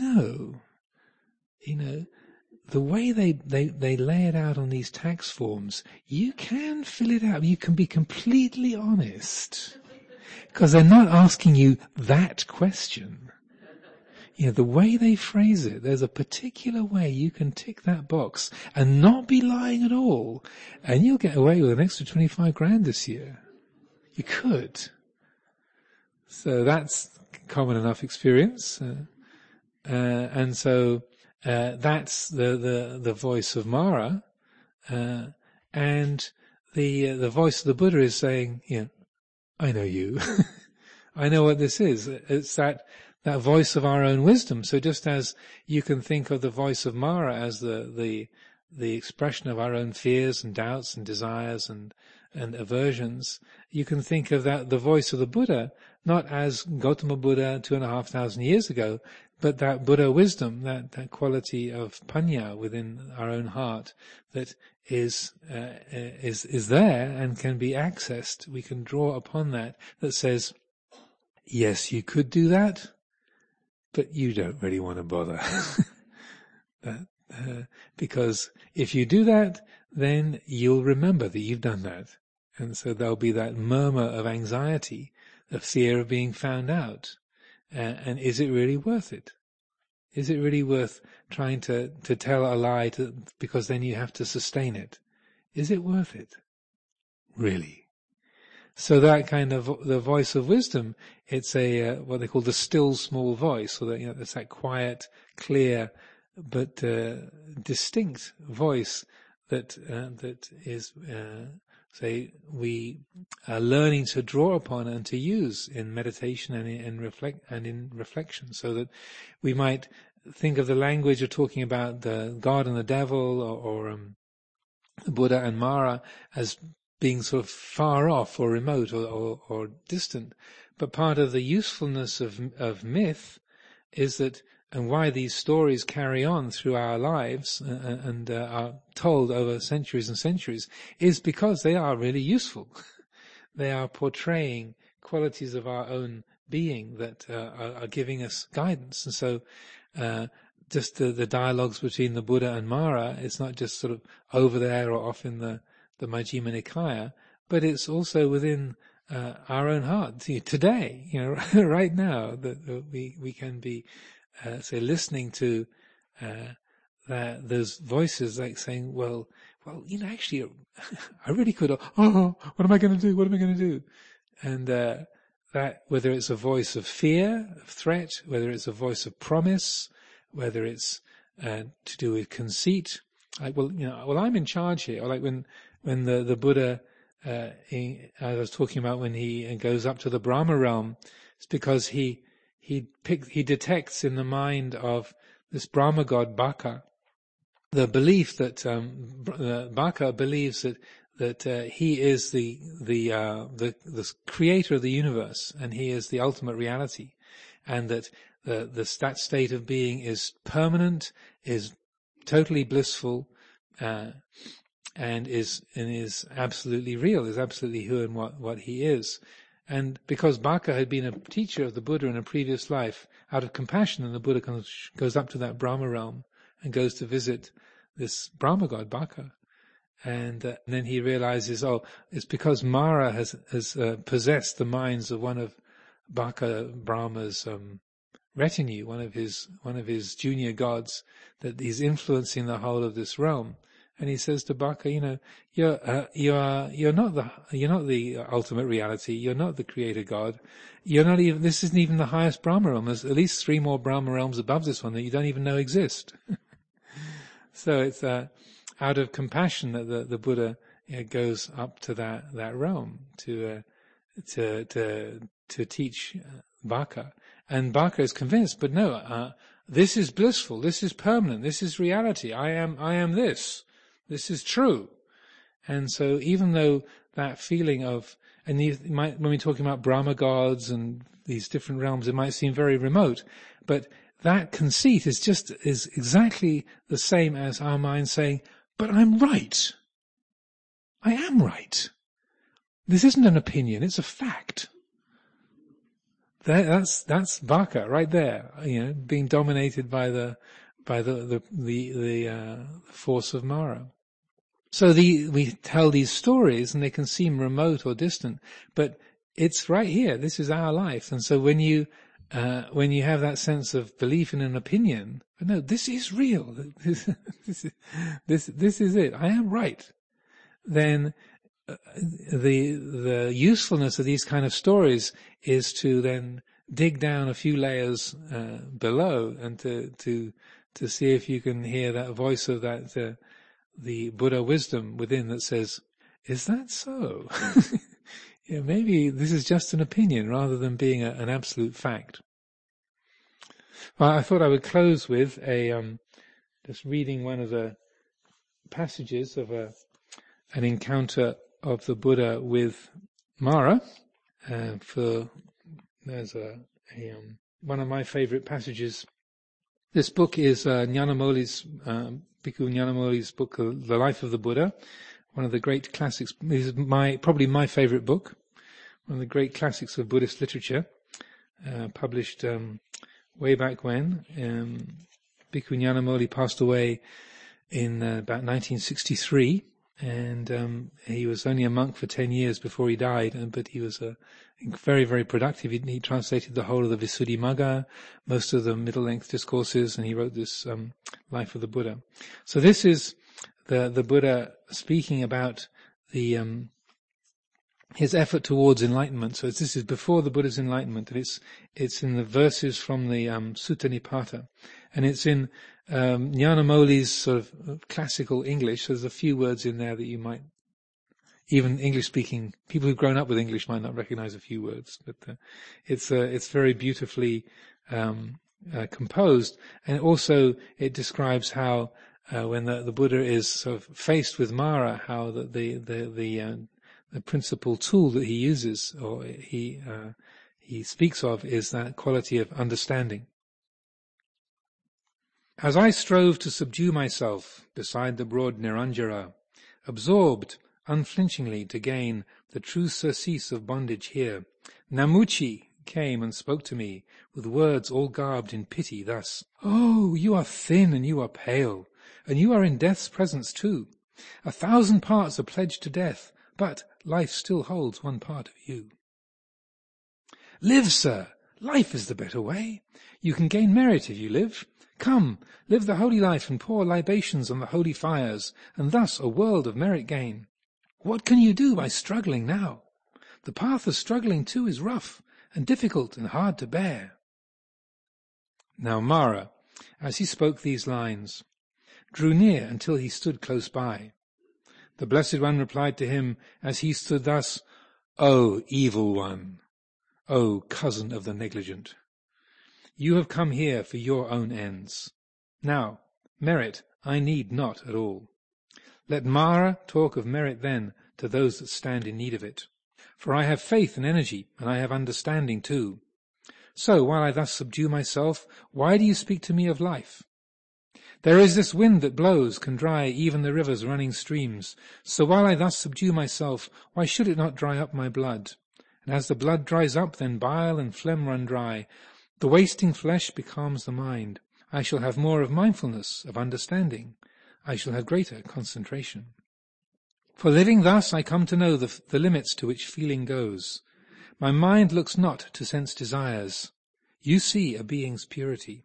the way they lay it out on these tax forms, you can fill it out. You can be completely honest, because they're not asking you that question. The way they phrase it, there's a particular way you can tick that box and not be lying at all, and you'll get away with an extra 25 grand this year. You could. So that's common enough experience, and so that's the voice of Mara, and the voice of the Buddha is saying, I know you, I know what this is. It's that voice of our own wisdom. So just as you can think of the voice of Mara as the the expression of our own fears and doubts and desires and aversions, you can think of that, the voice of the Buddha, not as Gautama Buddha 2,500 years ago, but that Buddha wisdom, that quality of panya within our own heart that is there and can be accessed. We can draw upon that says, yes, you could do that, but you don't really want to bother. Because if you do that, then you'll remember that you've done that. And so there'll be that murmur of anxiety, of fear of being found out. And is it really worth it? Is it really worth trying to tell a lie because then you have to sustain it? Is it worth it? Really? So that kind of, the voice of wisdom, it's what they call the still small voice, or it's that quiet, clear, but distinct voice that is, say, we are learning to draw upon and to use in meditation and in reflection, so that we might think of the language of talking about the God and the devil, or the Buddha and Mara, as being sort of far off or remote or distant. But part of the usefulness of myth is that, and why these stories carry on through our lives and are told over centuries and centuries, is because they are really useful. They are portraying qualities of our own being that are giving us guidance. And so just the dialogues between the Buddha and Mara, it's not just sort of over there or off in the Majjhima Nikaya, but it's also within our own heart. Today, right now, that we can be say listening to those voices, like saying, well, actually, I really could. Oh, what am I going to do? What am I going to do? And that, whether it's a voice of fear, of threat, whether it's a voice of promise, whether it's to do with conceit, like, I'm in charge here. Or like when the Buddha, I was talking about when he goes up to the Brahma realm, it's because he detects in the mind of this Brahma god Baka the belief that Baka believes that he is the creator of the universe, and he is the ultimate reality, and that that state of being is permanent, is totally blissful, and is absolutely real, is absolutely who and what he is. And because Baka had been a teacher of the Buddha in a previous life, out of compassion, and the Buddha goes up to that Brahma realm and goes to visit this Brahma god Baka, and then he realizes, it's because Mara has possessed the minds of one of Baka Brahma's retinue, one of his junior gods, that he's influencing the whole of this realm. And he says to Baka, you're not the ultimate reality. You're not the creator God. This isn't even the highest Brahma realm. There's at least 3 more Brahma realms above this one that you don't even know exist. So it's out of compassion that the Buddha goes up to that realm to teach Baka. And Baka is convinced, but no, this is blissful. This is permanent. This is reality. I am this. This is true. And so even though that feeling of, and when we're talking about Brahma gods and these different realms, it might seem very remote, but that conceit is exactly the same as our mind saying, but I'm right. I am right. This isn't an opinion, it's a fact. That's Baka right there, being dominated by the force of Mara. So we tell these stories, and they can seem remote or distant, but it's right here. This is our life. And so when you have that sense of belief in an opinion, but no, this is real. This is it. I am right. Then the usefulness of these kind of stories is to then dig down a few layers below, and to see if you can hear that voice of that the Buddha wisdom within that says, is that so? Maybe this is just an opinion rather than being an absolute fact. Well, I thought I would close with just reading one of the passages of an encounter of the Buddha with Mara. There's one of my favorite passages. This book is Nyanamoli's, Bhikkhu Nyanamoli's book, The Life of the Buddha, one of the great classics. This is probably my favorite book, one of the great classics of Buddhist literature, published way back when. Bhikkhu Nyanamoli passed away in about 1963, and he was only a monk for 10 years before he died, but he was very, very productive. He translated the whole of the Visuddhimagga, most of the middle-length discourses, and he wrote this Life of the Buddha. So this is the Buddha speaking about his effort towards enlightenment. So this is before the Buddha's enlightenment, and it's in the verses from the Sutta Nipata, and it's in Nyanamoli's sort of classical English. There's a few words in there that you might, even English-speaking people who've grown up with English might not recognize a few words, but it's very beautifully composed, and also it describes how when the Buddha is sort of faced with Mara, how the principal tool that he uses, or he speaks of, is that quality of understanding. As I strove to subdue myself beside the broad Niranjara, absorbed unflinchingly to gain the true surcease of bondage here, Namuchi came and spoke to me with words all garbed in pity thus: "Oh, you are thin and you are pale, and you are in death's presence too. 1,000 parts are pledged to death, but life still holds one part of you. Live, sir! Life is the better way. You can gain merit if you live. Come, live the holy life and pour libations on the holy fires, and thus a world of merit gain. What can you do by struggling now? The path of struggling too is rough and difficult and hard to bear." Now Mara, as he spoke these lines, drew near until he stood close by. The Blessed One replied to him as he stood thus: "O evil one, O cousin of the negligent, you have come here for your own ends. Now, merit I need not at all. Let Mara talk of merit then to those that stand in need of it. For I have faith and energy, and I have understanding too. So, while I thus subdue myself, why do you speak to me of life? There is this wind that blows, can dry even the river's running streams. So while I thus subdue myself, why should it not dry up my blood? And as the blood dries up, then bile and phlegm run dry. The wasting flesh becomes the mind. I shall have more of mindfulness, of understanding. I shall have greater concentration. For living thus, I come to know the limits to which feeling goes. My mind looks not to sense desires. You see a being's purity.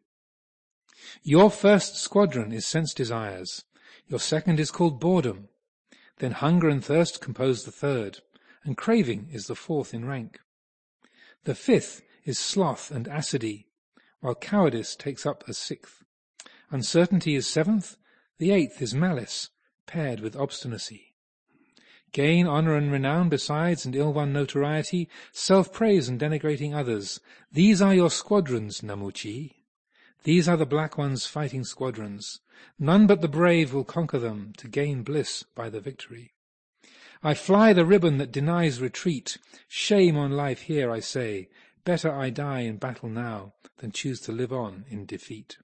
Your first squadron is sense desires. Your second is called boredom. Then hunger and thirst compose the third, and craving is the fourth in rank. The fifth is sloth and acidity, while cowardice takes up a sixth. Uncertainty is seventh. The eighth is malice, paired with obstinacy. Gain, honour and renown besides, and ill-won notoriety, self-praise and denigrating others. These are your squadrons, Namuchi. These are the Black One's fighting squadrons. None but the brave will conquer them to gain bliss by the victory. I fly the ribbon that denies retreat. Shame on life here, I say. Better I die in battle now than choose to live on in defeat.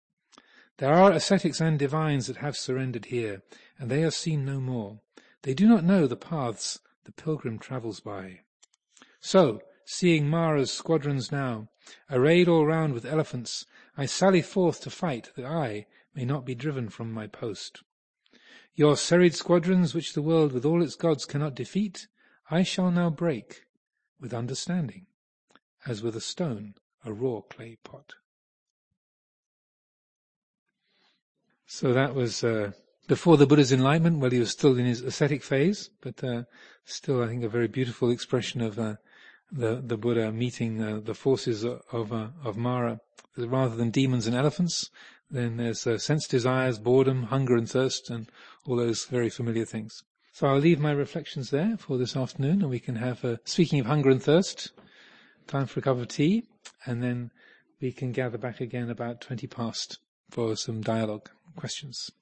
There are ascetics and divines that have surrendered here, and they are seen no more. They do not know the paths the pilgrim travels by. So, seeing Mara's squadrons now, arrayed all round with elephants, I sally forth to fight that I may not be driven from my post. Your serried squadrons, which the world with all its gods cannot defeat, I shall now break with understanding, as with a stone a raw clay pot. So that was before the Buddha's enlightenment, while he was still in his ascetic phase, but still I think a very beautiful expression of the Buddha meeting the forces of Mara. Rather than demons and elephants, then there's sense desires, boredom, hunger and thirst, and all those very familiar things. So I'll leave my reflections there for this afternoon, and we can have, speaking of hunger and thirst, time for a cup of tea, and then we can gather back again about 20 past for some dialogue questions.